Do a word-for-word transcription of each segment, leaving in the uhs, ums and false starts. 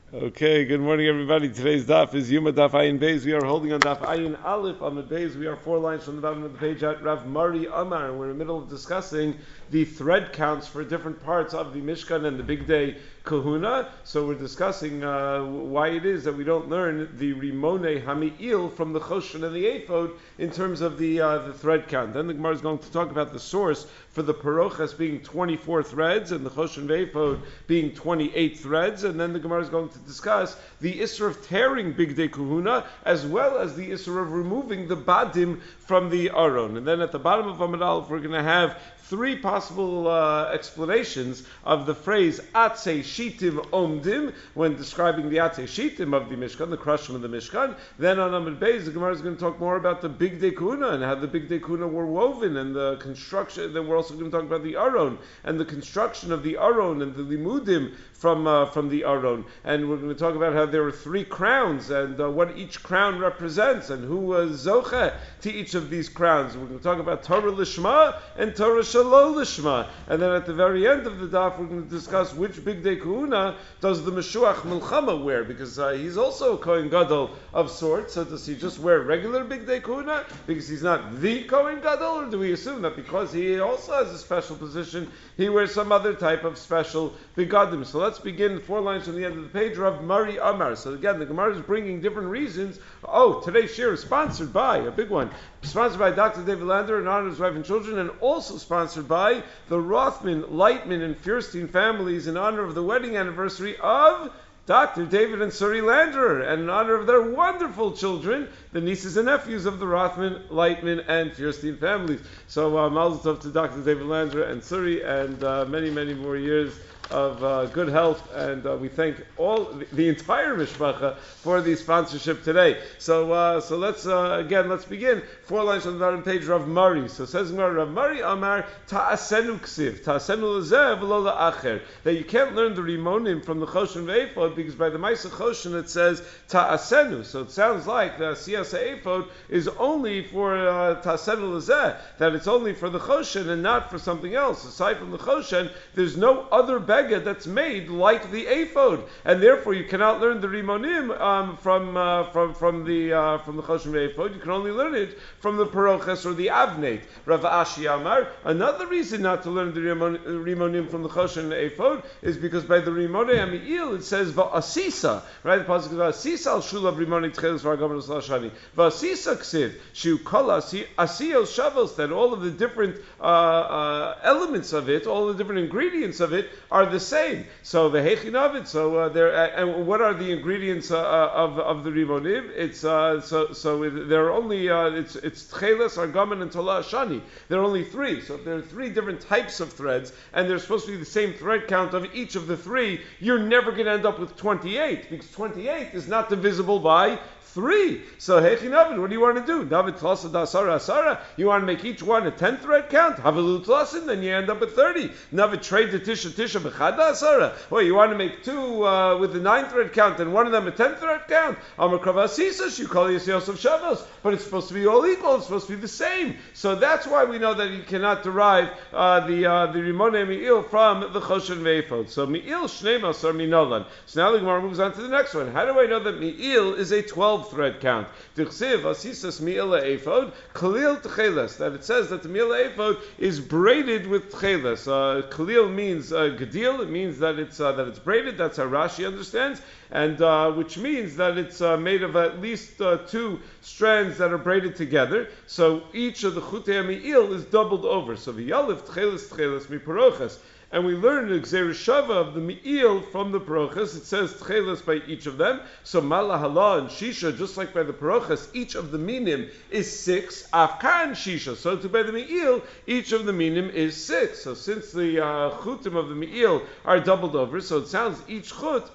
Okay, good morning everybody. Today's daf is Yuma Daf Ayin Beis. We are holding on Daf Ayin Aleph on the Beis. We are four lines from the bottom of the page at Rav Mari Amar. We're in the middle of discussing the thread counts for different parts of the Mishkan and the Big Day Kahuna. So we're discussing uh, why it is that we don't learn the Rimone Hami'il from the Choshen and the Ephod in terms of the uh, the thread count. Then the Gemara is going to talk about the source for the Parochas being twenty-four threads and the Choshen and Ephod being twenty-eight threads. And then the Gemara is going to discuss the Isser of tearing Big Day Kahuna as well as the Isser of removing the Badim from the Aron. And then at the bottom of Amud Aleph we're going to have three possible uh, explanations of the phrase Atse Shitim Omdim when describing the Atse Shitim of the Mishkan, the crushing of the Mishkan. Then on Amud Beis, the Gemara is going to talk more about the Big Day Kahuna and how the Big Day Kahuna were woven and the construction. Then we're also going to talk about the Aron and the construction of the Aron and the Limudim from uh, from the Aron. And we're going to talk about how there were three crowns and uh, what each crown represents and who was Zoche to each of these crowns. We're going to talk about Torah Lishma and Torah Shalol Lishma. And then at the very end of the daf, we're going to discuss which Big Day Kahuna does the Meshuach Milchama wear, because uh, he's also a Kohen Gadol of sorts. So does he just wear regular Big Day Kahuna because he's not the Kohen Gadol, or do we assume that because he also has a special position, he wears some other type of special begadim? So let's begin four lines from the end of the page. Rav Mari Amar. So again, the Gemara is bringing different reasons. Oh, today's shir is sponsored by, a big one, sponsored by Doctor David Lander in honor of his wife and children, and also sponsored by the Rothman, Lightman, and Fierstein families in honor of the wedding anniversary of Doctor David and Suri Lander, and in honor of their wonderful children, the nieces and nephews of the Rothman, Lightman, and Fierstein families. So, uh, mazel tov to Doctor David Lander and Suri, and uh, many, many more years of uh, good health, and uh, we thank all the, the entire mishpacha for the sponsorship today. So, uh, so let's uh, again let's begin. Four lines on the bottom page. Rav Mari. So says Rav Mari Amar Ta'asenu Ksiv Ta'asenu Lezev Lo La'acher, that you can't learn the Rimonim from the Choshen Ve'ephod because by the Ma'aseh Choshen it says Ta'asenu. So it sounds like the Siyas Ephod is only for uh, Ta'asenu Lezeh, that it's only for the Choshen and not for something else. Aside from the Choshen, there's no other beged that's made like the ephod, and therefore you cannot learn the rimonim um, from uh, from from the uh, from the choshen ephod. You can only learn it from the paroches or the avnate. Rav Ashi Amar. Another reason not to learn the rimonim from the choshen ephod is because by the rimonei amiil it says va'asisa. Right, the pasuk is va'asisa al shulav rimonei tchelis v'argam l'slashani. Va'asisa ksiv shu kol asiyos shavos, that all of the different uh, uh, elements of it, all the different ingredients of it are the same. So the hechin of it. So uh, there. Uh, and what are the ingredients uh, of of the rimonim? It's uh, so so it, there are only uh, it's it's tcheles, argaman, and tola shani. There are only three. So if there are three different types of threads, and there's supposed to be the same thread count of each of the three, you're never going to end up with twenty-eight, because twenty-eight is not divisible by three. So hechin David, what do you want to do? David tlasa da asara asara. You want to make each one a ten thread count? Havilu tlasin, then you end up at thirty. David trade the tisha tisha b'chada asara. Well, you want to make two uh, with the nine thread count and one of them a ten thread count? Amar kravasisas, you call Yosef Shavos, but it's supposed to be all equal. It's supposed to be the same. So that's why we know that you cannot derive uh, the uh, the rimonei mi'il from the choshen ve'ephod. So mi'il shnei masar minolan. So now the Gemara moves on to the next one. How do I know that mi'il is a twelve thread count? Tichsiv asisas mi'ila ephod kalil tcheles, that it says that the mi'ila ephod is braided with tcheles. Uh, kalil means uh, gadil. It means that it's uh, that it's braided. That's how Rashi understands, and uh, which means that it's uh, made of at least uh, two strands that are braided together. So each of the chutei mi'il is doubled over. So the yalif tcheles tcheles miparoches. And we learn the Gzeir Shava of the Mi'il from the Parochas. It says Tcheles by each of them. So Malahala and Shisha, just like by the Parochas, each of the Minim is six. Afkan Shisha. So to by the Mi'il, each of the Minim is six. So since the uh, Chutim of the Mi'il are doubled over, so it sounds each Chut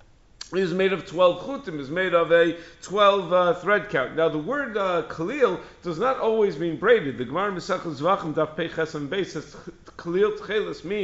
is made of twelve chutim, is made of a twelve uh, thread count. Now the word uh, kalil does not always mean braided. The Gemara Mesachos Zvachim Daf Pei Ches and Beis says kalil tcheles means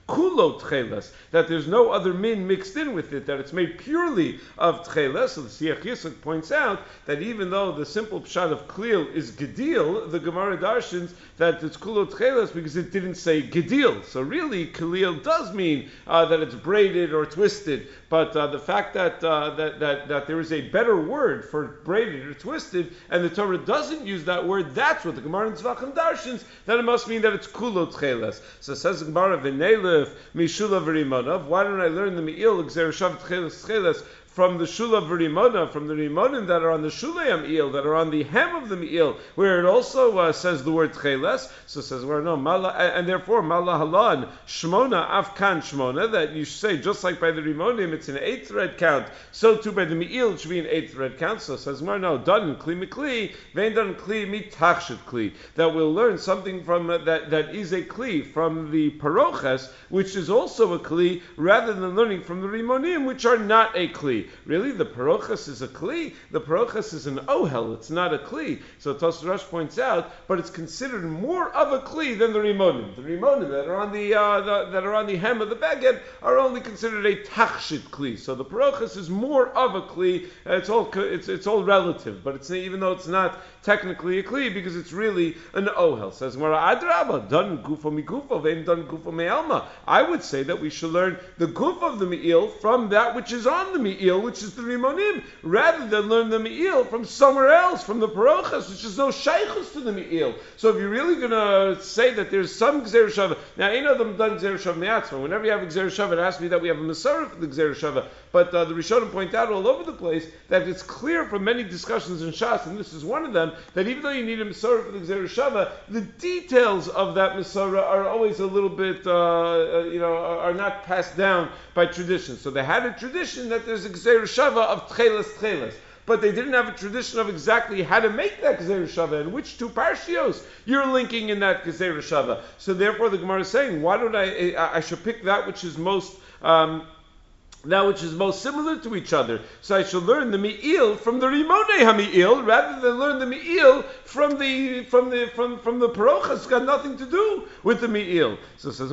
kulo tcheles, that there's no other min mixed in with it, that it's made purely of tcheles. So the Siach Yisuk points out that even though the simple pshat of klil is gedil, the Gemara darshans that it's kulo tcheles because it didn't say gedil. So really, klil does mean uh, that it's braided or twisted. But uh, the fact that, uh, that that that there is a better word for braided or twisted, and the Torah doesn't use that word, that's what the Gemara in Tzvachim darshans, then it must mean that it's kulo tcheles. So says the Gemara, v'neilef mishula v'rimanav. Why don't I learn the me'il gzer shav tcheles tcheles from the shula v'rimana, from the rimonim that are on the shulei me'il, that are on the hem of the me'il, where it also uh, says the word tcheles. So it says, well, no, mala, and therefore mala halan shmona afkan shmona, that you say just like by the rimonim, it's an eight thread count. So too by the me'il, it should be an eight thread count. So it says, well, no, done kli mikli, vein done kli mitachshet kli. That we'll learn something from uh, that that is a kli from the paroches, which is also a kli, rather than learning from the rimonim, which are not a kli. Really, the parochas is a kli. The parochas is an ohel. It's not a kli. So Tosfos Rosh points out, but it's considered more of a kli than the rimonim. The rimonim that are on the, uh, the that are on the hem of the beged are only considered a tachshit kli. So the parochas is more of a kli. It's all it's it's all relative, but it's even though it's not technically a kli because it's really an ohel. Says Gemara Adraba, done gufo mi gufo, vein done gufo me alma. I would say that we should learn the guf of the me'il from that which is on the me'il, which is the rimonim, rather than learn the me'il from somewhere else, from the parochas, which is no shaychus to the me'il. So if you're really going to say that there's some gzer shava, now ain't of them done gzer shava me'atzma. Whenever you have a gzer shava, it has to be that we have a masorah for the gzer shava. But uh, the Rishonim point out all over the place that it's clear from many discussions in Shas, and this is one of them, that even though you need a masorah for the gzer shava, the details of that masorah are always a little bit, uh, uh, you know, are not passed down by tradition. So they had a tradition that there's a gzer shava of tcheles tcheles, but they didn't have a tradition of exactly how to make that gzer shava and which two parshios you're linking in that gzer shava. So therefore, the Gemara is saying, why don't I? I should pick that which is most. Um, That which is most similar to each other. So I should learn the mi'il from the rimonei hami'il rather than learn the mi'il from the from the from from the parochas. It's got nothing to do with the mi'il. So it says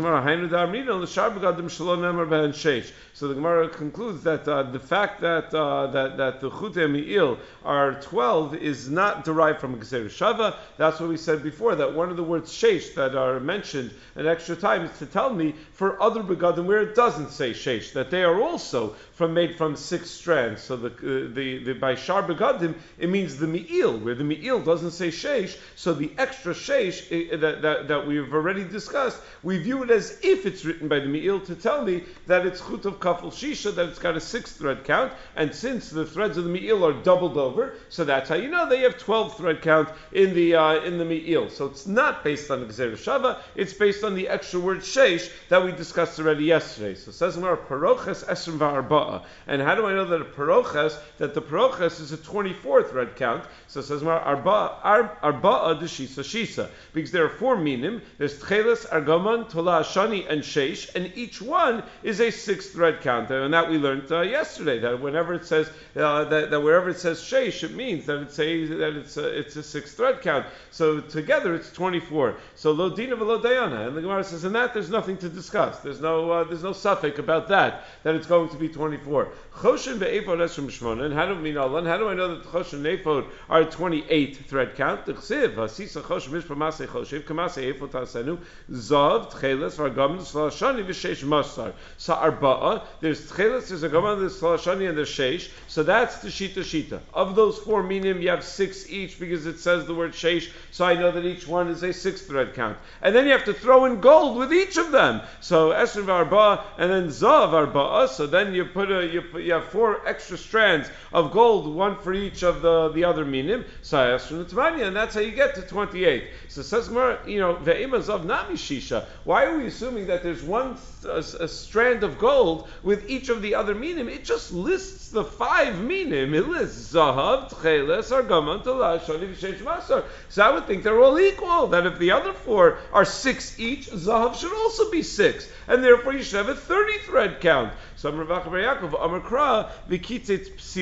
So the Gemara concludes that uh, the fact that uh, that that the chutei mi'il are twelve is not derived from gzer shava. That's what we said before. That one of the words sheish that are mentioned an extra time is to tell me for other begadim where it doesn't say sheish that they are also Also, from made from six strands. So the uh, the, the by shar begadim it means the mi'il, where the mi'il doesn't say sheish. So the extra sheish uh, that, that that we've already discussed, we view it as if it's written by the mi'il to tell me that it's chut of kafel shisha, that it's got a six thread count. And since the threads of the mi'il are doubled over, so that's how you know they have twelve thread count in the uh, in the mi'il. So it's not based on the gzer shava; it's based on the extra word sheish that we discussed already yesterday. So it says in our paroches esrim va'arba'a. And how do I know that a paroches, that the paroches is a twenty-four thread count? So it says arba'a arba'a d'shisa shisa, because there are four minim. There's tcheles, argaman, tola, shani, and sheish, and each one is a six thread count. And that we learned uh, yesterday. That whenever it says uh, that, that wherever it says sheish, it means that it's a that it's a, it's a six thread count. So together it's twenty-four. So lo dina v'lo dayana. And the Gemara says in that there's nothing to discuss. There's no uh, there's no suffix about that. That it's going to be twenty-four. Choshen ve'efod es from Shmona. And how do we know? And how do I know that choshen and efod are twenty-eight thread count? The chsiv hasisa choshen mishpa masei choshev kamasei efod tasenu zav tcheles v'argaman s'lashani v'sheish masar. So arba'a, there's tcheles, there's argaman, there's s'lashani, and there's sheish. So that's the shita shita. Of those four minim, you have six each because it says the word sheish. So I know that each one is a six thread count. And then you have to throw in gold with each of them. So esrim v'arba'a and then zav arba'a. So then you put a you put, you have four extra strands of gold, one for each of the, the other minim. So esrim t'manya, and that's how you get to twenty-eight. So says Gemara, you know, ve'ima zav nami shisha. Why are we assuming that there's one a, a strand of gold with each of the other minim? It just lists the five minim. It lists zahav, tcheles, argaman, tola, shani, v'sheish masar. So I would think they're all equal. That if the other four are six each, zahav should also be six, and therefore you should have a thirty thread count. So Amar Yaakov Amar Kra v'kitzet psilim.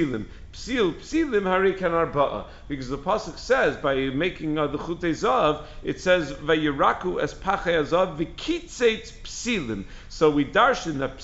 Psil, psilim harikan arba'a. Because the pasuk says, by making uh, the chutei zav, it says, vayiraku es pachei azav v'kitzeit psilim. So we darshan that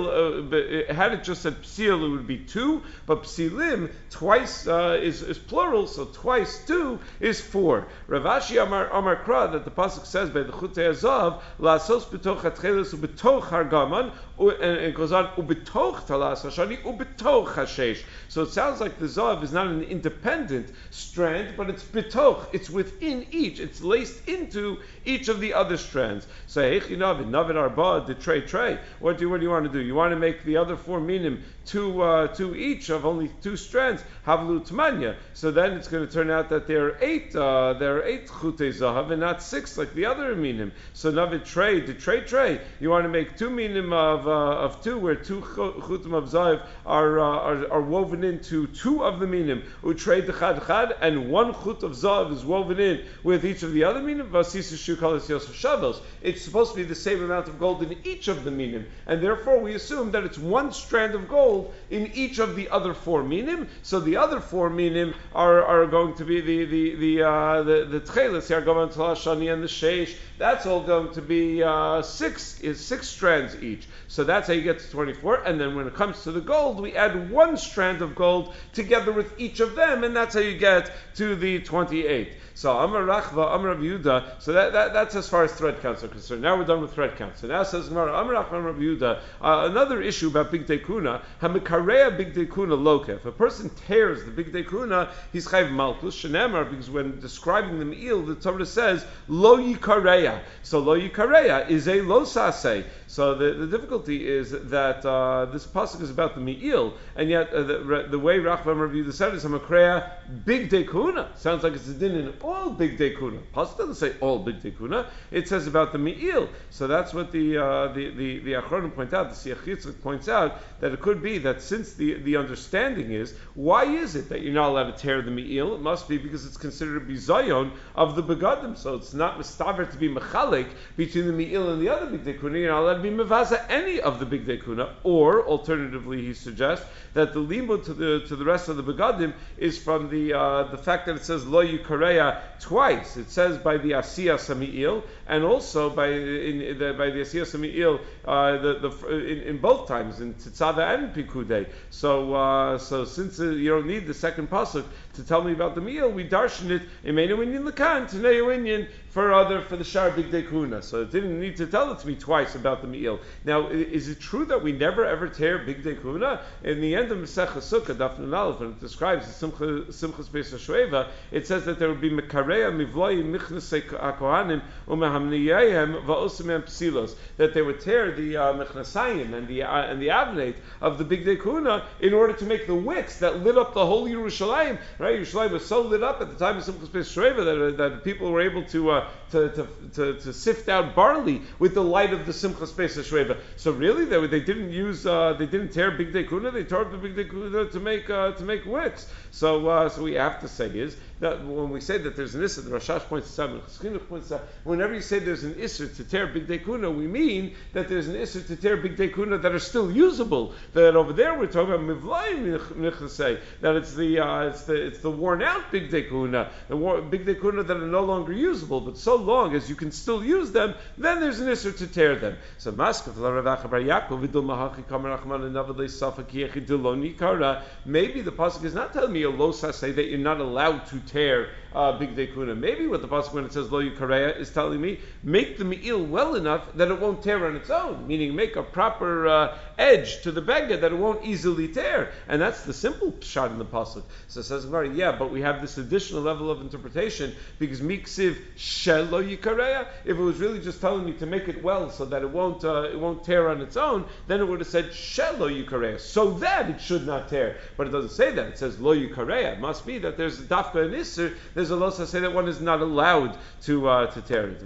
psil, uh, had it just said psil, it would be two, but psilim, twice uh, is, is plural, so twice two is four. Rav Ashi Amar, Amar Kra, that the pasuk says by the chutei azav, la'asos b'toch hatcheles u'b'toch hargaman, and it goes on, u'b'toch talas hashani, u'b'toch hashesh. So it sounds like the zav is not an independent strand, but it's bitoch. It's within each. It's laced into each of the other strands. So heichi navid, navid arba, the tray tray. What do you, what do you want to do? You want to make the other four minim two uh, two each of only two strands. Havlu tmanya. So then it's going to turn out that there are eight uh, there are eight chutei zahav and not six like the other minim. So navid tray, the tray tray. You want to make two minim of uh, of two, where two chutim of zahav are, uh, are are woven into two of the minim, utrei dechad chad, and one chut of zav is woven in with each of the other minim. Vasisa shukalas yosef shavels. It's supposed to be the same amount of gold in each of the minim, and therefore we assume that it's one strand of gold in each of the other four minim. So the other four minim are, are going to be the the the uh, the the tchelis, the argaman talashani, and the sheish. That's all going to be uh, six is six strands each. So that's how you get to twenty-four. And then when it comes to the gold, we add one strand of gold together with each of them, and that's how you get to the twenty-eight. So Amar Rachva, Amar Rav Yehuda. So that, that that's as far as thread counts are concerned. Now we're done with thread counts. So now says Amar Rachva, Amar Rav Yehuda. Uh, another issue about big dekuna. Hamikareya big dekuna loka. If a person tears the big dekuna, he's chayv malchus shenemar, because when describing the meal, the Torah says lo yikareya. So lo yikareya is a lo saseh. So the, the difficulty is that uh, this pasuk is about the me'il, and yet uh, the, the way Rachva Amar Rav Yehuda said is Hamakreya big dekuna. Sounds like it's a din in all big dekuna. Pasuk doesn't say all big dekuna. It says about the me'il. So that's what the uh, the the, the Achronim point out. The Siach Yitzchak points out that it could be that since the, the understanding is, why is it that you're not allowed to tear the me'il? It must be because it's considered to be zayon of the begadim. So it's not mistaver to be mechalik between the me'il and the other big dekuna. You're not allowed to be mevaza any of the big dekuna. Or alternatively, he suggests that the limud to the to the rest of the begadim is from the uh, the fact that it says lo yukareya twice. It says by the asiyah sami'il, and also by in the, by the asiyah sami'il uh, the the in, in both times in Tetzaveh and Pikudei. So uh, so since uh, you don't need the second pasuk to tell me about the meal, we darshan it imenu inyan lekan tenei inyan for other for the shar big dekuna. So it didn't need to tell it to me twice about the meal. Now, is it true that we never ever tear big dekuna? In the end of Masechah Sukkah, Daf Nun Aleph, when it describes the Simcha Simchas Beis HaShoeva, it says that there would be mekareya mivloi michnasei hakohanim umehamniyayim va'osimem psilos, that they would tear the uh, mechnasayim and the uh, and the avnate of the big dekuna in order to make the wicks that lit up the whole Yerushalayim. Right, Yerushalayim was so lit up at the time of Simchas Beis HaShoeva that uh, that people were able to, uh, to, to to to sift out barley with the light of the Simchas Beis HaShoeva. So really, they they didn't use uh, they didn't tear big dekuna. They tore up the big dekuna to make uh, to make wicks. So uh, so we have to say is that when we say that there's an issur, the Rashash points out, and Chinuch points out, whenever you say there's an issur to tear big dekuna, we mean that there's an issur to tear big dekuna that are still usable. That over there we're talking about mivlayim nichnasei, that it's the uh, it's the it's the worn out big dekuna, the war, big dekuna that are no longer usable. But so long as you can still use them, then there's an issur to tear them. So Maskav la Rav Acha bar Yaakov vidul mahachi kamer Achman and Navadei Safak Yechi Diloni Kara. Maybe the pasuk is not telling me a losa say that you're not allowed to tear uh, big dekuna. Maybe what the pasuk when it says lo yukareya is telling me make the me'il well enough that it won't tear on its own. Meaning make a proper uh, edge to the bega that it won't easily tear. And that's the simple shot in the pasuk. So it says yeah, but we have this additional level of interpretation because miksiv shel lo yukareya. If it was really just telling me to make it well so that it won't uh, it won't tear on its own, then it would have said shel lo yukareya, so that it should not tear. But it doesn't say that. It says lo yukareya. It must be that there's a dafka and isser. There's a losa say that one is not allowed to uh, to tear it.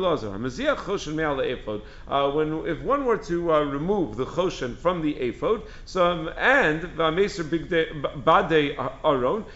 Uh, when if one were to uh, remove the choshen from the ephod, so um, and v'ameser big bade aron,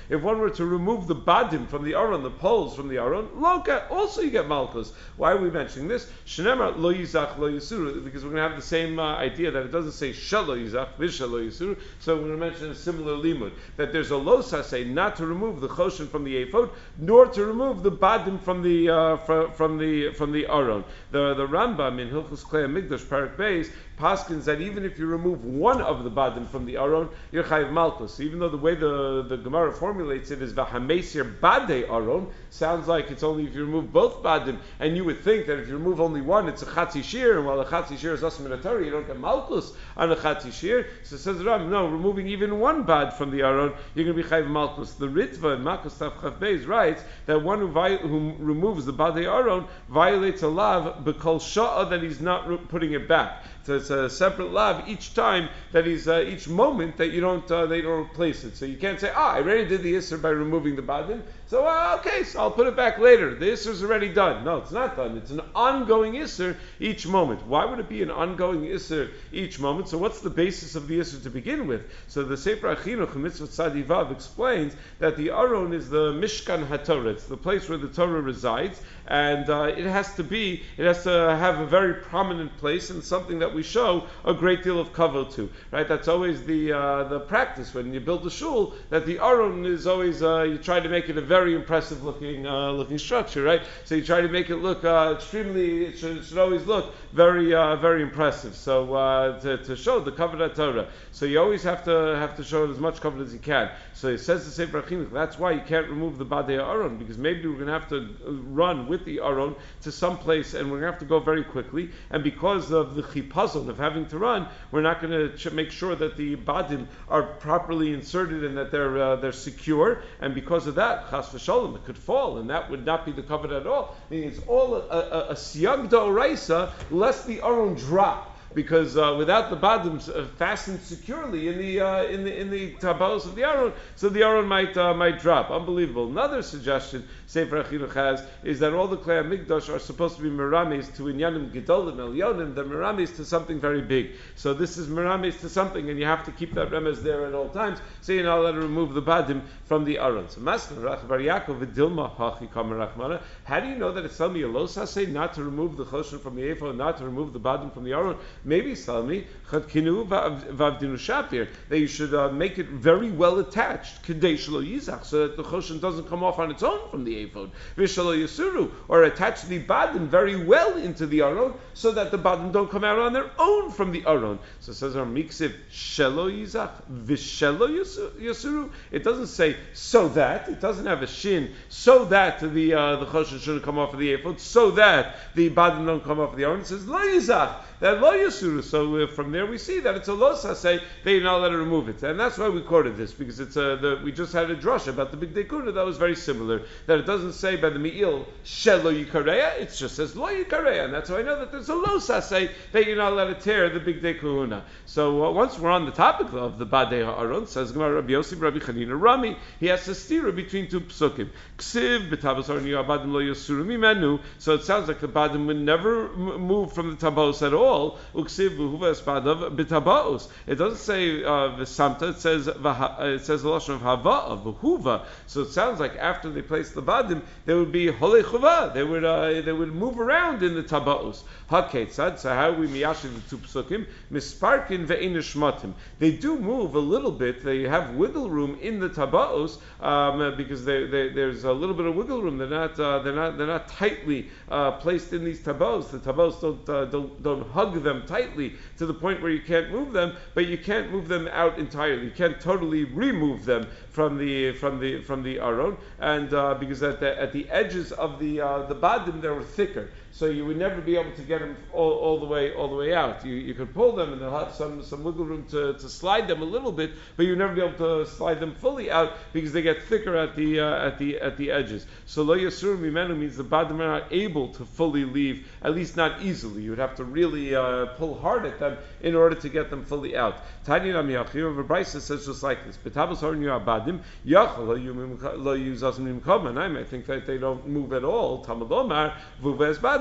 If one were to remove the badim from the aron, the poles from the aron, loka, also you get malchus. Why are we mentioning this? Shnemar lo yizach lo yisuru, because we're going to have the same uh, idea that it doesn't say shelo yizach, vishal lo yisuru, so we're going to mention a similar limud, that there's a lo saseh not to remove the choshen from the ephod, nor to remove the badim from the uh, from, from the from the aron. The the Rambam in Hilchos Klei Hamikdash Parak Beis paskins that even if you remove one of the badim from the aron, you're chayiv malchus. So even though the way the, the Gemara formulates it is v'hamesir badei aron, sounds like it's only if you remove both badim, and you would think that if you remove only one, it's a chatzi shir, and while a chatzi shir is asma minatari, you don't get malchus on a chatzi shir. So it says Ram, no, removing even one bad from the aron, you're going to be chayiv malchus. The Ritva in Makkos Tav Chav Beis writes that one who, vi- who removes the badei aron violates a lav b'kol sha'a, that he's not re- putting it back. So it's a separate lav each time that he's uh, each moment that you don't uh, they don't replace it. So you can't say, ah, I already did the isser by removing the badim, so uh, okay, so I'll put it back later. The isser's already done. No, it's not done. It's an ongoing isser each moment. Why would it be an ongoing isser each moment? So what's the basis of the isser to begin with? So the Sefer Achinuch Mitzvot Tzadi Vav explains that the aron is the Mishkan HaTorah. It's the place where the Torah resides, and uh, it has to be, it has to have a very prominent place and something that we show a great deal of kavod to, right? That's always the uh, the practice when you build a shul, that the aron is always, uh, you try to make it a very impressive looking uh, looking structure, right? So you try to make it look uh, extremely, it should, it should always look very uh, very impressive. So uh, to, to show the kavod Torah, so you always have to have to show as much kavod as you can. So it says the Sefer Achinuch, that's why you can't remove the badei aron, because maybe we're going to have to run with the aron to some place, and we're going to have to go very quickly, and because of the chipazon of having to run, we're not going to ch- make sure that the badim are properly inserted and that they're uh, they're secure, and because of that, chas v'shalom, it could fall, and that would not be the covenant at all. Meaning it's all a, a, a siyag d'oraisa, lest the aron drop. Because uh, without the badim uh, fastened securely in the uh, in the in the tabaos of the aron, so the aron might uh, might drop. Unbelievable. Another suggestion Sefer Achinuch has is that all the Klei Hamikdash are supposed to be merames to inyanim gedolim elyonim. They're merames to something very big. So this is merames to something, and you have to keep that remez there at all times. So you're not allowed to remove the badim from the aron. So Maskan Rach Bar Yaakov v'Dilma Hachi Kamer Rachmana. How do you know that it's telling me a los hasei not to remove the choshen from the ephod, not to remove the badim from the aron? Maybe Salmi Chadkinu Vavdinu Shapir, that you should uh, make it very well attached, Kadesh Lo Yizach, so that the choshen doesn't come off on its own from the ephod, Vishalo Yasuru, or attach the badim very well into the aron, so that the badim don't come out on their own from the aron. So it says our Miksiv Shelo Yizach, Vishelo Yasuru. It doesn't say so that, it doesn't have a shin, so that the uh, the choshen shouldn't come off of the ephod, so that the badim don't come off of the aron. It says Lo Yizach, that Lo Yasuru. So uh, from there we see that it's a los hasei, they not let it remove it, and that's why we quoted this, because it's a, the, we just had a drush about the big dekuna that was very similar, that it doesn't say by the mi'il shelo yikareya, it just says lo yikareya, and that's why I know that there's a los hasei that you're not allowed to tear the big dekuna. So uh, once we're on the topic of the badei ha'aron, says Gemara Rabbi Yosef Rabbi Chanina Rami, he has a stira between two psukim. Ksiv b'tabos aron badim lo yasuru mimenu. So it sounds like the badim would never m- move from the tabos at all. Uksiv it doesn't say v'samta. Uh, it says uh, it says a lashon of hava of v'huva. So it sounds like after they place the badim, they would be holei chuva. They would uh, they would move around in the tabaos. Haketzad. So how we miyashi the two psukim misparkin ve'inishmatim. They do move a little bit. They have wiggle room in the tabaos um, because they, they, there's a little bit of wiggle room. They're not uh, they're not they're not tightly uh, placed in these tabaos. The tabaos don't uh, don't don't hug them tightly to the point where you can't move them, but you can't move them out entirely. You can't totally remove them from the from the from the aron, and uh, because at the at the edges of the uh, the badim they were thicker, so you would never be able to get them all, all the way all the way out. You you could pull them and they'll have some some wiggle room to, to slide them a little bit, but you'd never be able to slide them fully out because they get thicker at the uh, at the at the edges. So lo yasur mimenu means the badim are not able to fully leave, at least not easily. You would have to really uh, pull hard at them in order to get them fully out. Tanya Namiachir of Brisa says just like this: Betabos harin abadim yachol lo yuzas mimkom, and I think that they don't move at all. Tamalomar vuves badam.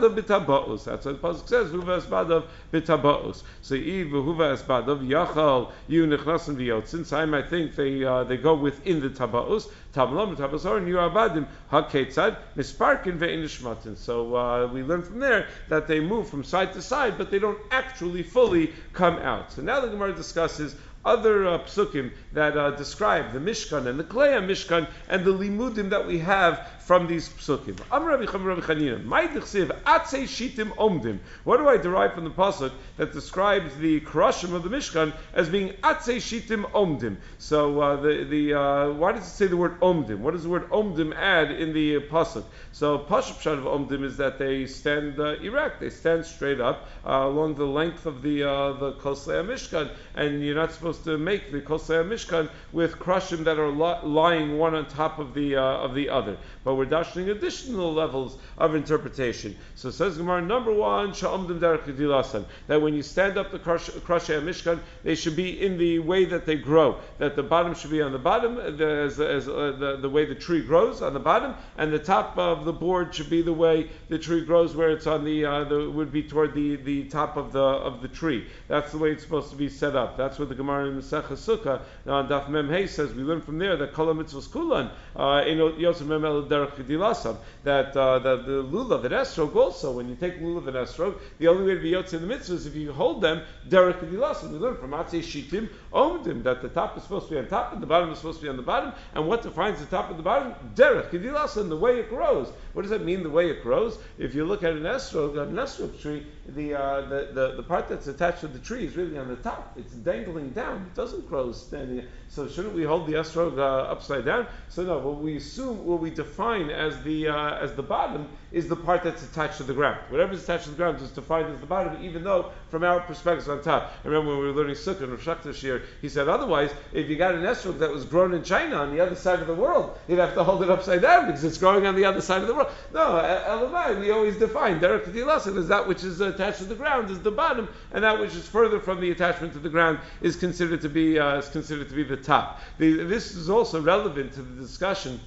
esbadav b'tabaus. That's what the pasuk says. Huva esbadav b'tabaus. So if huva esbadav yachal you nechnasim v'yotzin. So I might think they uh, they go within the tabaus. Tabalom tabasor and you abadim haketzad misparkin ve'inishmatin. So uh, we learn from there that they move from side to side, but they don't actually fully come out. So now the Gemara discusses other uh, psukim that uh, describe the Mishkan and the Kleya Mishkan and the limudim that we have from these psukim. Amar Rabbi Chama Rabbi Chanina, Mai dichsiv atzei shitim omdim. What do I derive from the pasuk that describes the krushim of the Mishkan as being atzei shitim omdim? So uh, the the uh, why does it say the word omdim? What does the word omdim add in the uh, pasuk? So pasuk pshat of omdim is that they stand uh, erect, they stand straight up uh, along the length of the uh, the kosei Mishkan, and you're not supposed to make the kosei Mishkan with krushim that are li- lying one on top of the uh, of the other. But we're dashing additional levels of interpretation. So it says Gemara, number one, sha'omdim derech kedilasan, that when you stand up the krushei Mishkan, they should be in the way that they grow. That the bottom should be on the bottom, the, as, as uh, the, the way the tree grows on the bottom, and the top of the board should be the way the tree grows, where it's on the, uh, the would be toward the, the top of the of the tree. That's the way it's supposed to be set up. That's what the Gemara in Masechah Sukkah on Daf Mem Hey says. We learn from there that kol mitzvos kulan in Yosef Mem El Derech Kedilasam, that uh, that the lulav and esrog also, when you take lulav and esrog, the only way to be yotze in the mitzvah is if you hold them derech kedilasam. We learn from atzei shitim omdim that the top is supposed to be on top and the bottom is supposed to be on the bottom. And what defines the top and the bottom? Derech kedilasam, the way it grows. What does that mean? The way it grows? If you look at an esrog, an esrog tree, the, uh, the the the part that's attached to the tree is really on the top. It's dangling down. It doesn't grow standing. So shouldn't we hold the esrog uh, upside down? So no. What we assume, what we define as the uh, as the bottom is the part that's attached to the ground. Whatever is attached to the ground is defined as the bottom, even though from our perspective it's on top. I remember when we were learning Sukkah and Rosh Hashanah year, he said otherwise, if you got an esrog that was grown in China on the other side of the world, you'd have to hold it upside down because it's growing on the other side of the world. No, Elamai, we always define derech kedilasan as that which is attached to the ground is the bottom, and that which is further from the attachment to the ground is considered to be uh, is considered to be the top. The, this is also relevant to the discussion.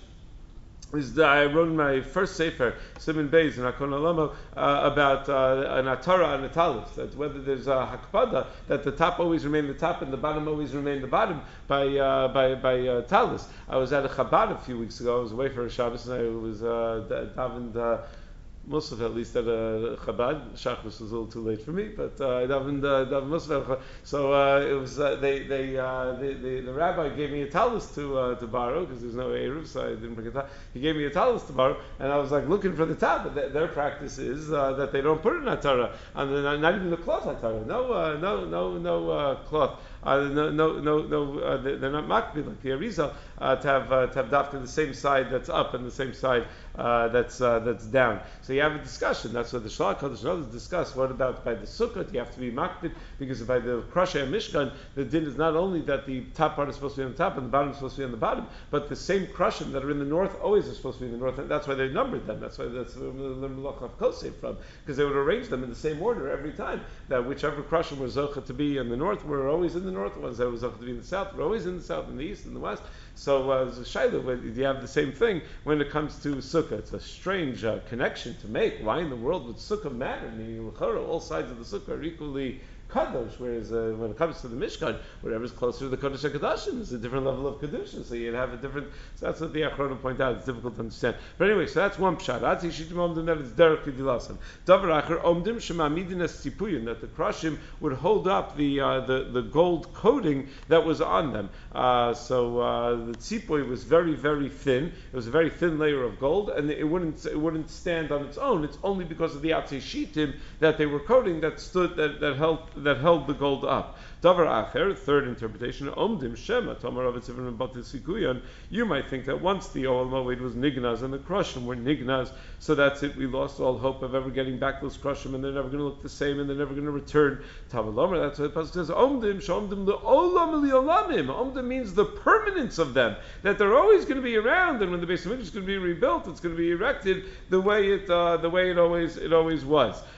Is that I wrote in my first sefer, Simon Beis in Hakon Alamo, uh, about uh, an atara and a talus, that whether there's a hakpada, that the top always remain the top and the bottom always remain the bottom by uh, by by uh, talus. I was at a Chabad a few weeks ago. I was away for a Shabbos and I was uh, davened. Uh, Musaf at least at a Chabad. Shachris was a little too late for me, but uh, I davened uh, davened Musaf. So uh, it was uh, they they, uh, they, they the rabbi gave me a talus to uh, to borrow because there's no eruv, so I didn't bring a talus. He gave me a talus to borrow, and I was like looking for the top. But th- their practice is uh, that they don't put it in atara, and not, not even the cloth atara. No uh, no no no uh, cloth. Uh, no, no, no, no uh, they're not makbid like the Arizal uh, to have uh, to have dafka the same side that's up and the same side uh, that's uh, that's down. So you have a discussion. That's what the Shalach Kodesh and others discuss. What about by the sukkah? You have to be makbid because by the krasha and mishkan, the din is not only that the top part is supposed to be on the top and the bottom is supposed to be on the bottom, but the same krashim that are in the north always are supposed to be in the north. And that's why they numbered them. That's why that's where the Melach of Kosef from, because they would arrange them in the same order every time. That whichever krashim were zocha to be in the north were always in the north. The ones that were zocha to be in the south were always in the south, in the east, in the west. So uh, as a shayla, you have the same thing when it comes to sukkah. It's a strange uh, connection to make. Why in the world would sukkah matter? Meaning, all sides of the sukkah are equally kadosh, whereas uh, when it comes to the Mishkan, whatever's closer to the Kodesh HaKadoshim is a different level of Kedusha, so you'd have a different, so that's what the Achronim point out, it's difficult to understand. But anyway, so that's one pshat. Atzi shitim omdim, that it's derech kedilasan. Davar acher omdim shemamidin es tzipuyim, that the krashim would hold up the, uh, the the gold coating that was on them. Uh, so uh, the tzipuy was very, very thin. It was a very thin layer of gold, and it wouldn't it wouldn't stand on its own. It's only because of the atzi shitim that they were coating that stood, that, that held that held the gold up. Davar acher, third interpretation, omdim shema tomar avitzivim batil sikuyan. You might think that once the Oel Moed was nignaz and the krushim were nignaz, so that's it. We lost all hope of ever getting back those krushim, and they're never going to look the same, and they're never going to return. Tavalomer, that's what the pasuk says. Omdim shomdim leolam liolamim. Omdim means the permanence of them, that they're always going to be around, and when the Beis Hamikdash is going to be rebuilt, it's going to be erected the way it uh, the way it always it always was.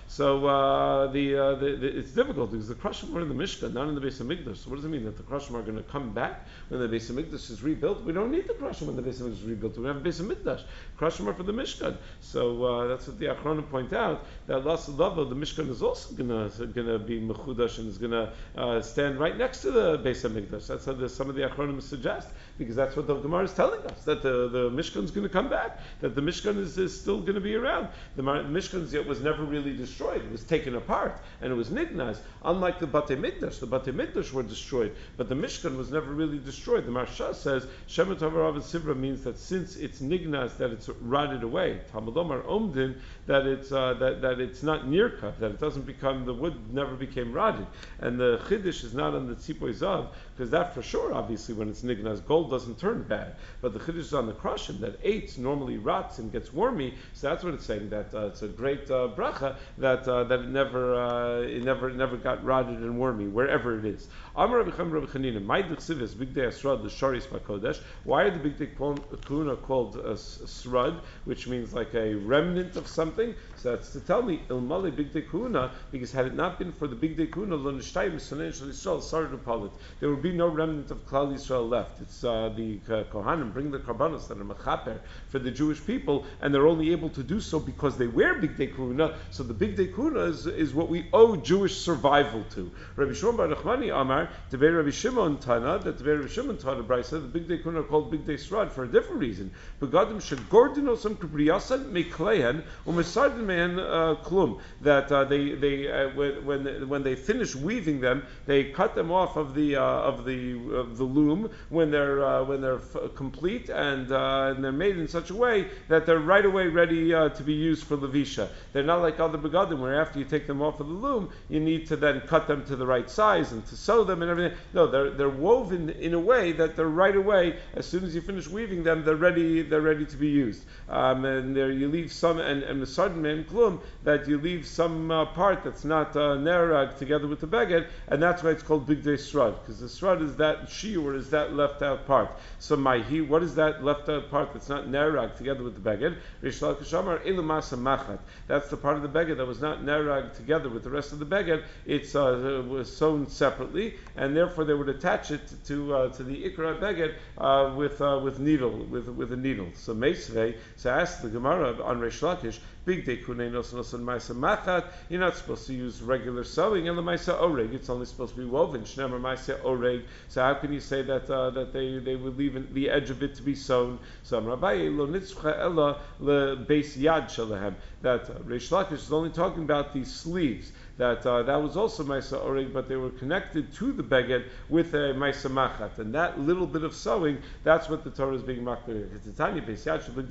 So uh, the, uh, the, the it's difficult because the Krashim were in the Mishkan, not in the Beis Hamikdash. So what does it mean that the Krashim are going to come back when the Beis Hamikdash is rebuilt? We don't need the Krashim when the Beis Hamikdash is rebuilt. We have a Beis Hamikdash. Krashim are for the Mishkan. So uh, that's what the Achronim point out, that Las Lava, the Mishkan is also going to be Mechudash and is going to uh, stand right next to the Beis Hamikdash. That's how the, some of the Achronim suggest, because that's what the Gemara is telling us, that the, the Mishkan is going to come back, that the Mishkan is, is still going to be around. The, the Mishkan was never really destroyed. It was taken apart, and it was nignaz. Unlike the Batei Mikdash, the Batei Mikdash were destroyed, but the Mishkan was never really destroyed. The Marsha says, Shemet Havarav and Sivra means that since it's nignaz, that it's rotted away. Talmud Omar Omdin, that it's uh, that, that it's not nirka, that it doesn't become, the wood never became rotted. And the Chiddush is not on the Tzipoy Zav, because that for sure, obviously, when it's nignaz, gold doesn't turn bad. But the Chiddush is on the Krashim, that eight normally rots and gets wormy, so that's what it's saying, that uh, it's a great uh, bracha, that uh, that it never uh, it never never got rotted and wormy, wherever it is. Amar Rabbi Chaim Rabbi Chanina, my dechsiv big day asrad l'sharis b'kodesh. Why are the big day kuna called a srad, which means like a remnant of something? So that's to tell me ilmale big day kuna, because had it not been for the big day kuna, lo nishtayim misonen shel Yisrael sardu palit, there would be no remnant of Klal Yisrael left. It's uh, the uh, Kohanim bring the karbanos that are mechaper for the Jewish people, and they're only able to do so because they wear big day kuna. So the big day kuna is, is what we owe Jewish survival to. Rabbi Shimon bar Nachmani Amar, Tevei Rabbi Shimon Tana, that Tevei Rabbi Shimon Tana Brisa, the big day kuna are called big day srad for a different reason. Begadim shegordinosam kubriyasan meklehen umesardim mehen klum. That uh, they they uh, when when when they finish weaving them, they cut them off of the uh, of the of the loom when they're uh, when they're f- complete and uh, and they're made in such a way that they're right away ready uh, to be used for levisha. They're not like other begadim where after you take them off of the loom, you need to then cut them to the right size and to sew them and everything. No, they're they're woven in a way that they're right away, as soon as you finish weaving them, they're ready they're ready to be used. Um, and there you leave some and and the sardin and klum, that you leave some uh, part that's not uh, nerag together with the beged, and that's why it's called big day srad, because the srad is that shiur, is that left out part. So maihi, what is that left out part that's not nerag together with the beged? Rish Lakish Amar ilumasa machat. That's the part of the beged that was not nerag together with the rest of the beged. It's uh, was sewn separately, and therefore they would attach it to uh, to the ikra beged uh, with uh, with needle with with a needle. So meisvei, so ask the Gemara on Rish Lakish, big day kunei nosan nosan ma'isa machat. You're not supposed to use regular sewing, and the ma'isa oreg, it's only supposed to be woven. Shnemer ma'isa oreg. So how can you say that uh, that they, they would leave the edge of it to be sewn? So Rabbi lo nitzcha ella le beis yad shalahem. That uh, Reish Lakish is only talking about these sleeves. That uh, that was also Maisa Oreg, but they were connected to the Beged with a Maisa Machat. And that little bit of sewing, that's what the Torah is being makbir. It's tiny base.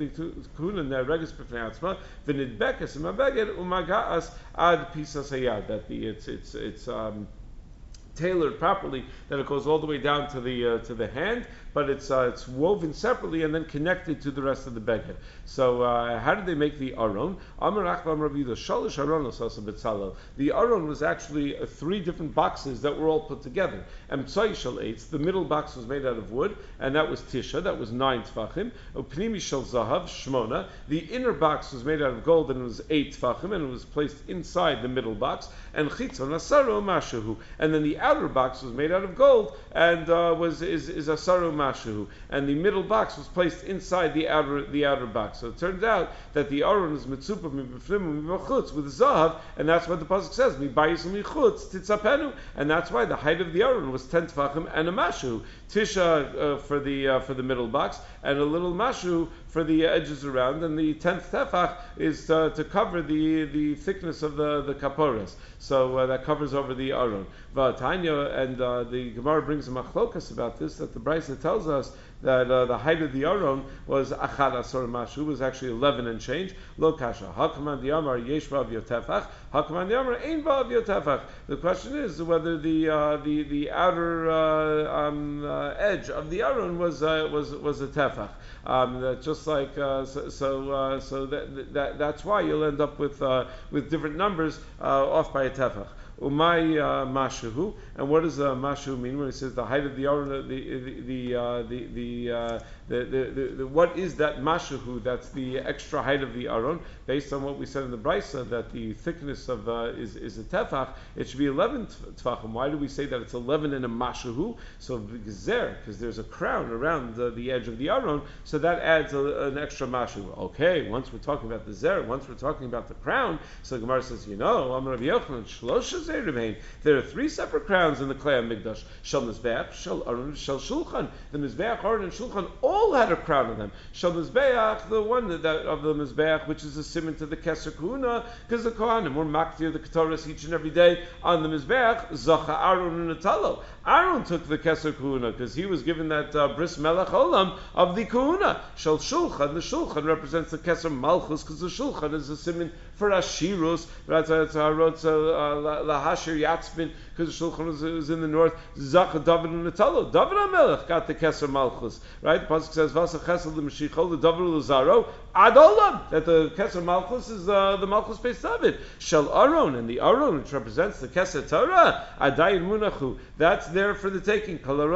That the it's it's it's um, tailored properly, that it goes all the way down to the uh, to the hand, but it's uh, it's woven separately and then connected to the rest of the beged. So uh, how did they make the aron? The aron was actually uh, three different boxes that were all put together. The middle box was made out of wood, and that was tisha, that was nine tfachim. Shmona. The inner box was made out of gold, and it was eight tfachim, and it was placed inside the middle box. And chitzon asaro mashahu. And then the outer box was made out of gold, and uh, was is is asaro mashahu. And the middle box was placed inside the outer the outer box. So it turns out that the aron is mitzupa mibiflim mibachutz with zahav, and that's what the pasuk says, mibayis michutz titzapenu, and that's why the height of the aron was ten tefachim and a mashu, tisha uh, for the uh, for the middle box, and a little mashu for the edges around, and the tenth tefach is uh, to cover the the thickness of the the kaporas. So uh, that covers over the aron. V'atanya, and uh, the Gemara brings a machlokas about this, that the Brisa tells us that uh, the height of the aron was achad asor mashu, was actually eleven and change. Lo kasha. Hakaman diamar yesh vav yotefach. Hakaman diamar ein vav yotefach. The question is whether the uh, the the outer uh, um, uh, edge of the aron was uh, was was a tefach. Um, that just like uh, so so, uh, so that, that that's why you'll end up with uh, with different numbers uh, off by a tefach. umay uh, mashuhu. And what does uh, mashu mean when he says the height of the aron? The the the uh, the the, uh, the, the, the, the what is that mashuhu? That's the extra height of the aron, based on what we said in the brisa that the thickness of uh, is is a tefach. It should be eleven tefachim. Why do we say that it's eleven and a mashuhu? So gezer, because there's a crown around the, the edge of the aron, so that adds a, an extra mashuhu. Okay, once we're talking about the zer, once we're talking about the crown, so the Gemara says, you know, Amar Rabbi Yochanan, shlosha zer remain. There are three separate crowns in the Klei Hamikdash. Shel Mizbeach, Shel Aron, Shel Shulchan. The Mizbeach, Aron, and Shulchan all had a crown on them. Shel Mizbeach, the one that, that of the Mizbeach, which is a simon to the Keser Kahuna, because the Kohanim were maktir the Ketores each and every day on the Mizbeach. Zacha Aron and Natalo. Aaron took the Keser Kahuna because he was given that uh, bris melech olam of the Kahuna. Shel Shulchan, the Shulchan represents the Keser Malchus because the Shulchan is a simon for Ashirus. That's Lahashir Yatzmin because the Shulchan was, was in the north. Zacha David and Natalo. David HaMelech got the Keser Malchus. Right? The pasuk says Vasa Chesed l'Mashiachol the David l'Zaro Ad Olam, that the Keser Malchus is uh, the Malchus based David. Shel Aron, and the Aron which represents the Keser Torah Adayin Munachu. That's there for the taking.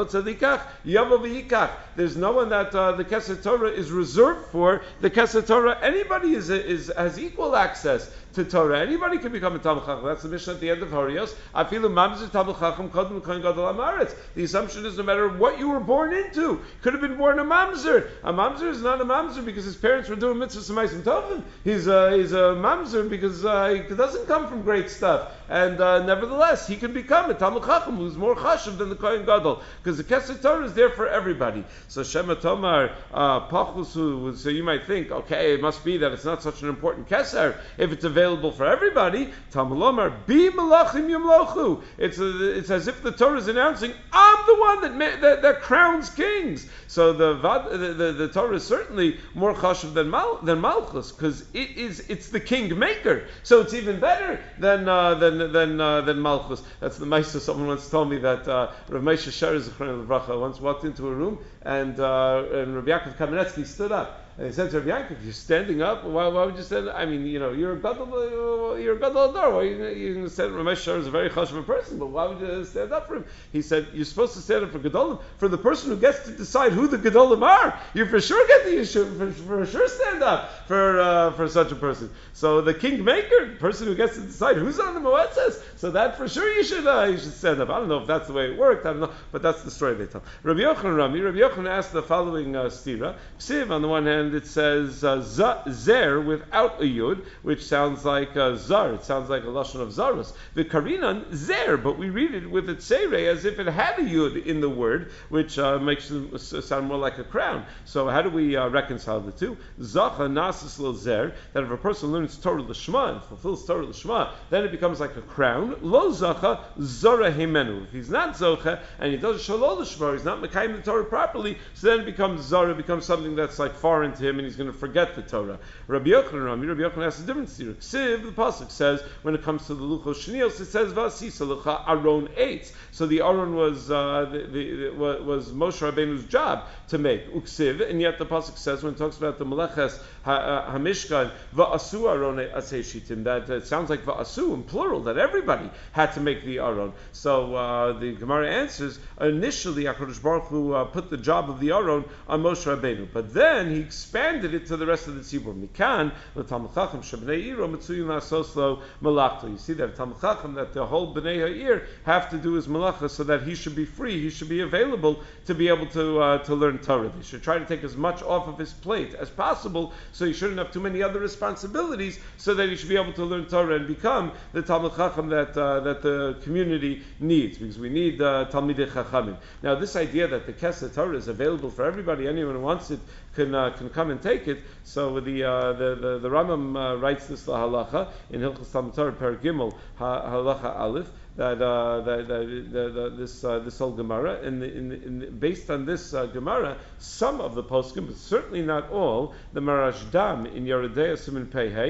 There's no one that uh, the Keser Torah is reserved for. The Keser Torah, anybody is, is has equal access to Torah. Anybody can become a Talmid Chacham. That's the mission at the end of Horios. Afilu mamzer Talmid Chacham kodem kohen gadol haaretz. The assumption is no matter what you were born into, could have been born a mamzer. A mamzer is not a mamzer because his parents were doing mitzvahs and tovim. He's a he's a mamzer because uh, he doesn't come from great stuff. And uh, nevertheless, he can become a Talmid Chacham who's more chashuv than the kohen gadol because the Keser Torah is there for everybody. So Shema Tomar uh, Pachusu. So you might think, okay, it must be that it's not such an important Keser if it's available. Available for everybody. Talmud Bi Malachim Yamlochu. It's a, it's as if the Torah is announcing, I'm the one that ma- that, that crowns kings. So the the, the, the Torah is certainly more chashuv than Mal, than Malchus because it is it's the king maker. So it's even better than uh, than than uh, than Malchus. That's the Maisa. Someone once told me that uh, Rav Moshe Shari Zichron Livracha once walked into a room and uh, and Rav Yaakov Kamenetsky stood up. And he said to Rav Yaakov, "You're standing up. Why, why would you stand up? I mean, you know, you're a gadol, you're a gadol ador. Why you, you said Ramesh Shar is a very chashuv person, but why would you stand up for him?" He said, "You're supposed to stand up for gadolim, for the person who gets to decide who the gadolim are. You for sure get the issue, for, for sure stand up for uh, for such a person. So the king maker, the person who gets to decide who's on the moetzes, so that for sure you should uh, you should stand up. I don't know if that's the way it worked. I don't know, but that's the story they tell." Rabbi Yochanan Rami, Rabbi Yochanan asked the following uh, stira. Psiv, on the one hand, it says uh, zer without a yud, which sounds like uh, zar. It sounds like a lashon of zarus. The karinan zer, but we read it with a tzere as if it had a yud in the word, which uh, makes it sound more like a crown. So how do we uh, reconcile the two? Zacha nasis lo zer, that if a person learns Torah l'shma and fulfills Torah l'shma, then it becomes like a crown. Lo zacha zara himenu. If he's not zocha and he does shalol l'shma, he's not mekayim the Torah properly, so then it becomes zara, it becomes something that's like foreign to him, and he's going to forget the Torah. Rabbi Yochanan, Rabbi Yochanan has a different theory. Ksiv, the pasuk says, when it comes to the luchos shnios, it says vasisa lecha aron eitz. So the aron was uh, the, the, the, was Moshe Rabbeinu's job to make uksiv, and yet the pasuk says when it talks about the meleches hamishkan va'asu aron aseshitim, that it sounds like va'asu in plural, that everybody had to make the aron. So uh, the Gemara answers, initially HaKadosh Baruch Hu uh, put the job of the aron on Moshe Rabbeinu, but then he expanded it to the rest of the tzibur. Mikan l'talmid chacham shebnei iro mitzuyin la'asoslo malachto. You see that talmid chacham, that the whole bnei ha'ir have to do his malacha, so that he should be free, he should be available to be able to uh, to learn Torah. They should try to take as much off of his plate as possible, so he shouldn't have too many other responsibilities, so that he should be able to learn Torah and become the talmid chacham that uh, that the community needs, because we need uh, talmidei chachamim. Now, this idea that the Keser Torah is available for everybody, anyone who wants it can uh, can come and take it. So the uh, the, the the Rambam uh, writes this halacha in Hilchos Talmud Torah Per Gimel halacha Aleph, that uh, that, that, that, that this uh, this whole Gemara, and in, in, in, based on this uh, Gemara, some of the poskim, but certainly not all, the Marashdam in Yeridei Siman Pei Hey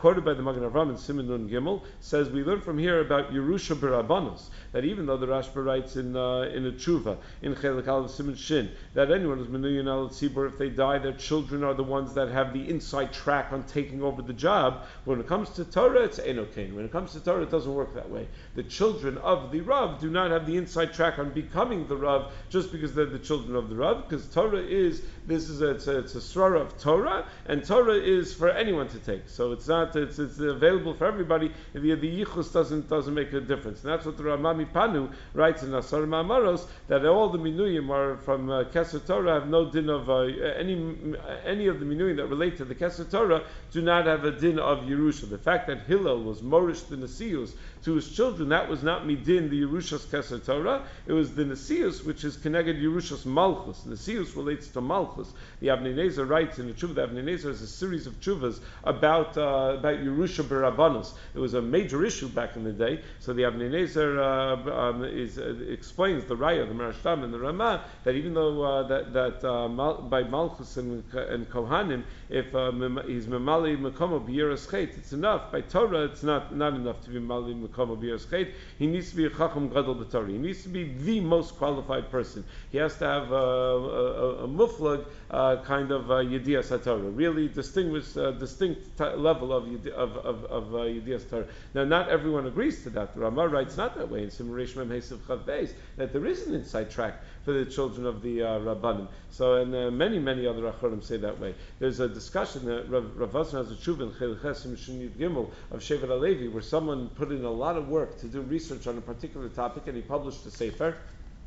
quoted by the Magen Avraham in Siman Nun Gimel, says we learn from here about Yerusha B'Rabbanos, that even though the Rashba writes in uh, in a tshuva in Chelik Aleph Siman Shin that anyone who's menuyin al tzibur, if they die, their children are the ones that have the inside track on taking over the job. When it comes to Torah, it's enokain. When it comes to Torah, it doesn't work that way. The children of the Rav do not have the inside track on becoming the Rav just because they're the children of the Rav, because Torah is this is a, it's a, it's a srara of Torah, and Torah is for anyone to take. So it's not it's it's available for everybody. The, the yichus doesn't doesn't make a difference, and that's what the Ramami Panu writes in Asar Ma'amaros, that all the minuyim are from uh, Keser Torah, have no din of uh, any any of the minuyim that relate to the Keser Torah do not have a din of Yerusha. The fact that Hillel was morish the Nesius to his children, that was not midin the Yerushas Keser Torah. It was the Nesius which is connected Yerushas Malchus. Nesius relates to Malchus. The Avnei Nezer writes in the Tshuva. The Avnei Nezer is a series of tshuvas about uh, about Yerusha B'Rabbanos. It was a major issue back in the day. So the Avnei Nezer uh, um, is, uh, explains the Raya, the Marashtam, and the Ramah that even though uh, that that uh, Mal, by Malchus and, and Kohanim, if uh, he's memali mekomo b'yiras chet, it's enough. By Torah, it's not not enough to be memali mekomo b'yiras chet. He needs to be a chacham gadol b'Torah. He needs to be the most qualified person. He has to have uh, a, a, a muflag uh, kind of uh, yedias haTorah, really distinguished, uh, distinct t- level of yedi- of of, of uh, yedias Torah. Now, not everyone agrees to that. The Ramah writes not that way in Simon Mem Hesav Chav Beis, that there is an inside track for the children of the uh, Rabbanim. So, and uh, many, many other Acharonim say that way. There's a discussion that Rav, Rav Wasser has a tshuva in Chel Chesim Shunit Gimel of Shevet HaLevi, where someone put in a lot of work to do research on a particular topic, and he published a sefer.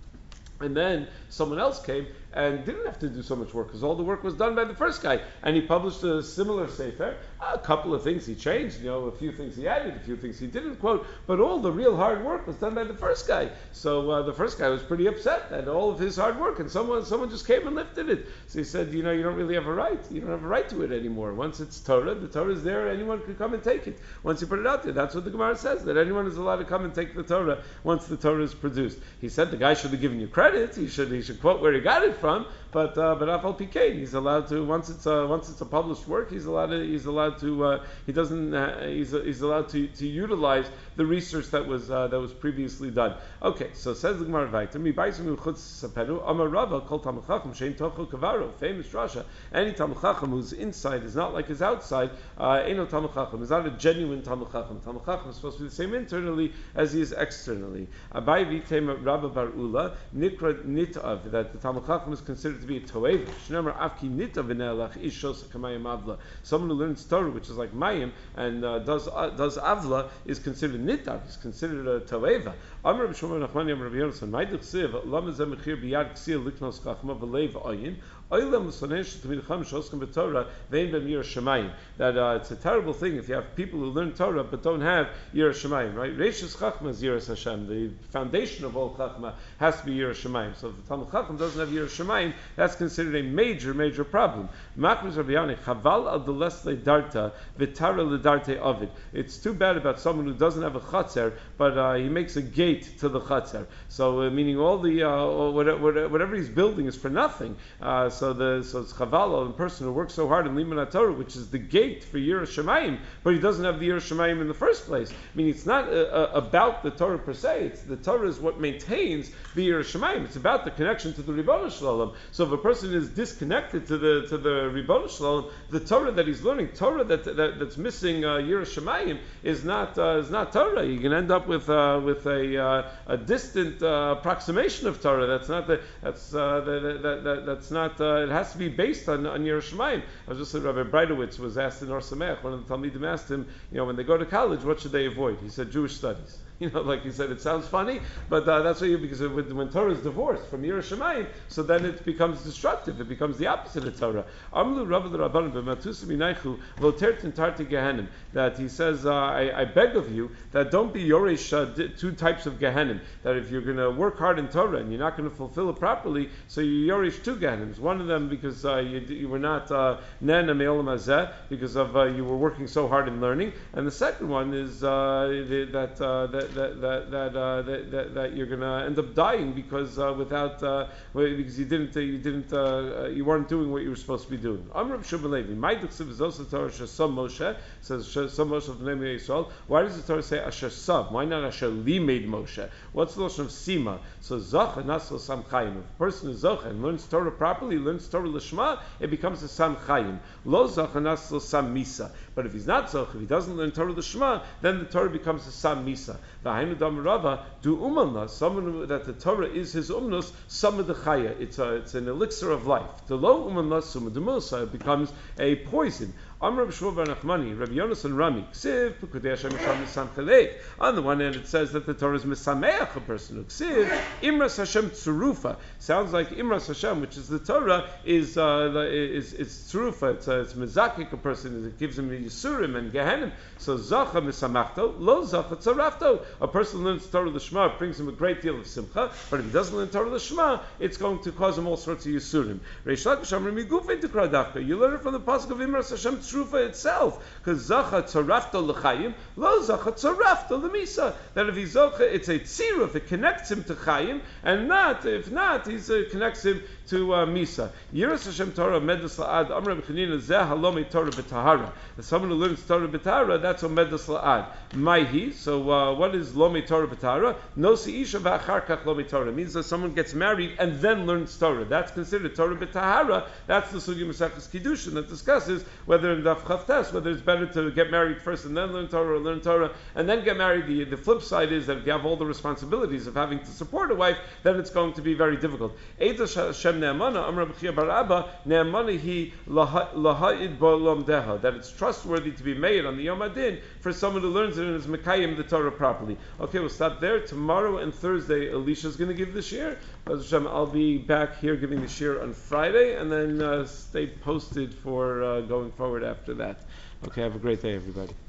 And then someone else came and didn't have to do so much work because all the work was done by the first guy. And he published a similar sefer. A couple of things he changed, you know, a few things he added, a few things he didn't quote, but all the real hard work was done by the first guy. So uh, the first guy was pretty upset at all of his hard work, and someone someone just came and lifted it. So he said, you know, you don't really have a right. You don't have a right to it anymore. Once it's Torah, the Torah is there, anyone can come and take it. Once you put it out there, that's what the Gemara says, that anyone is allowed to come and take the Torah once the Torah is produced. He said the guy should have given you credit. He should he should quote where he got it from, but uh, but Afal Pikein, he's allowed to once it's a, once it's a published work, he's allowed to he's allowed to uh, he doesn't uh, he's he's allowed to, to utilize the research that was uh, that was previously done. Okay, so says the Gemara Vayter, mi baisim chutz sapenu amar Rava kol talmid chacham shein tocho kavaro, famous Rasha. Any talmid chacham whose inside is not like his outside, uh, ain't no talmid chacham, is not a genuine talmid chacham. Talmid chacham is supposed to be the same internally as he is externally. Abai vitem Rabba bar Ula nikra nitav, that the talmid chacham is considered to be a toeva. Shneimar afki nitav v'ne'elach ishos kamayim avla. Someone who learns Torah, which is like mayim, and uh, does uh, does avla, is considered nitav. He's considered a toeva. Amar Rabbi Shmuel Nachmani Amar Rabbi Yonasan Ma'idich Siv Lama Zeh Mechir Biyad Ksir Liknos Chachma V'Leiv Ayin Oilam L'Sonesh T'mid Cham Shoskem B'Torah Vein Ben Yirah Shemayim. That uh, it's a terrible thing if you have people who learn Torah but don't have Yirah Shemayim. Right? Reishis Chachma is Yirah Hashem. The foundation of all Chachma has to be Yirah Shemayim. So if the Talmid Chacham doesn't have Yirah Shemayim, that's considered a major, major problem. Machmas Rabbi Yanai Chaval Al Delesle Darta V'Tara L'Darte Ovid. It's too bad about someone who doesn't have a Chatzer, but uh, he makes a gate to the Chatzer. So uh, meaning all the uh, whatever, whatever he's building is for nothing. Uh, so the so it's Chaval, the person who works so hard in Liman Torah, which is the gate for Yirah Shemayim, but he doesn't have the Yirah Shemayim in the first place. I mean, it's not uh, uh, about the Torah per se. It's the Torah is what maintains the Yirah Shemayim. It's about the connection to the Ribono Shalom. So if a person is disconnected to the to the Ribono Shalom, the Torah that he's learning, Torah that, that that's missing uh, Yirah Shemayim, is not uh, is not Torah. You can end up with uh, with a uh, a distant uh, approximation of Torah. That's not the that's uh, that, that, that that's not. Uh, it has to be based on on Yirah Shemayim. I was just saying, Rabbi Breidowitz was asked in Or Sameach. One of the Talmidim asked him, you know, when they go to college, what should they avoid? He said Jewish studies. You know, like he said, it sounds funny, but uh, that's what you, because when, when Torah is divorced from Yirah Shemayim, so then it becomes destructive. It becomes the opposite of Torah. Amlu Rav Rabbanan b'matusim inaychu v'otertin tarti gehenim. That he says, uh, I, I beg of you that don't be yoresh uh, two types of gehenim. That if you're going to work hard in Torah and you're not going to fulfill it properly, so you yoresh two gehenims. One of them because uh, you, you were not nen me'olam hazeh, because of uh, you were working so hard in learning, and the second one is uh, that uh, that that that that that, uh, that, that, that you're going to end up dying because uh, without uh, because you didn't uh, you didn't uh, you weren't doing what you were supposed to be doing. Amr Shimon Levi, my diksiv is also Torah Shasam Moshe, says Shasam Moshe of the name of Yisrael. Why does the Torah say Asher Sab? Why not Asher Li made Moshe? What's the notion of Sima? So Zach and Nasl Sam Chayim. If a person is Zach and learns Torah properly, learns Torah Lishma, it becomes a Sam Chayim. Lo Zach and Nasl Sam Misa. But if he's not Zach, if he doesn't learn Torah Lishma, then the Torah becomes a Sam Misa. The Hainu Dam Rava do Umanna, someone who, that the Torah is his umnus, some of the Chaya. It's a, it's an elixir of life. The Lo Umanna Summa de Musa becomes a poison. Amr B'Shmuel Bar Nachmani, Rabbi Yonas and Rami, Ksiv, Pekudei Hashem Yisham Misamchalek. On the one hand, it says that the Torah is Misameach, a person. Ksiv, Imras Hashem Tzurufa. Sounds like Imras Hashem, which is the Torah, is uh, is is Tzurufa. It's uh, it's Mizakik, a person. It gives him Yisurim and Gehenim. So Zacha Misamachto, Lo Zacha Tzarafto. A person learns Torah L'Shma, it brings him a great deal of Simcha. But if he doesn't learn Torah L'Shma, it's going to cause him all sorts of Yisurim. Reish Lakish Amr Migufei Tikra Dafka. You learn it from the pasuk of Imras Hashem Trufa itself, because zacha tzarafta l'chayim, lo zacha tzarafta l'misa. That if he's zocha, it's a tziruf, it connects him to chayim, and not, if not, he uh, connects him to uh, misa. Yiras Hashem Torah medas la'ad, amra b'chanina zeh halomi Torah b'tahara. If someone who learns Torah b'tahara, that's a medas la'ad. Maihi, so uh, what is lomi Torah b'tahara? Nosi isha v'achar kach lomi Torah. It means that someone gets married and then learns Torah. That's considered Torah b'tahara. That's the sugi Maseches Kiddushin that discusses whether in Daf Chavtes, whether it's better to get married first and then learn Torah, or learn Torah and then get married. The, the flip side is that if you have all the responsibilities of having to support a wife, then it's going to be very difficult. That it's trustworthy to be made on the Yom Adin for someone who learns it and is Mekayim the Torah properly. Okay, we'll stop there. Tomorrow and Thursday, Alicia's going to give the shir. I'll be back here giving the shir on Friday, and then uh, stay posted for uh, going forward after that. Okay, have a great day, everybody.